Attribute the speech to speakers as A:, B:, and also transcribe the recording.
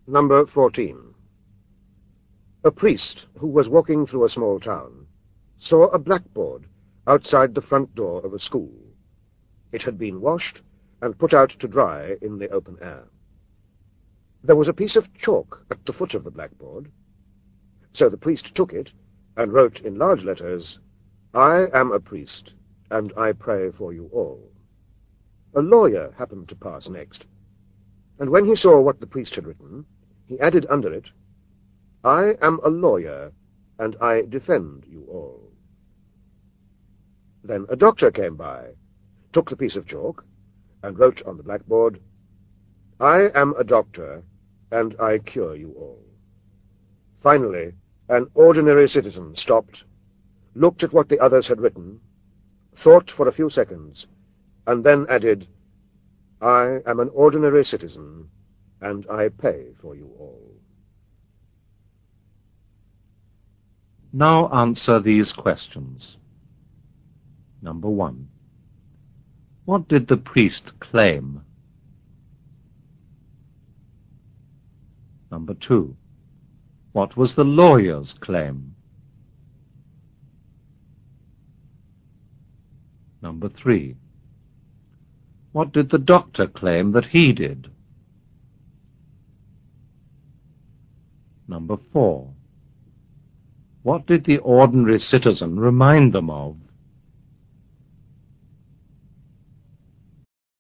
A: Number 14. A priest who was walking through a small town saw a blackboard outside the front door of a school. It had been washed and put out to dry in the open air. There was a piece of chalk at the foot of the blackboard, so the priest took it and wrote in large letters, "I am a priest, and I pray for you all." A lawyer happened to pass next, and when he saw what the priest had written, he added under it, "I am a lawyer, and I defend you all." Then a doctor came by, took the piece of chalk, and wrote on the blackboard, "I am a doctor, and I cure you all." Finally, an ordinary citizen stopped, looked at what the others had written, thought for a few seconds, and then added, "I am an ordinary citizen, and I pay for you all."
B: Now answer these questions. Number 1. What did the priest claim? Number 2. What was the lawyer's claim? Number 3. What did the doctor claim that he did? Number 4. What did the ordinary citizen remind them of?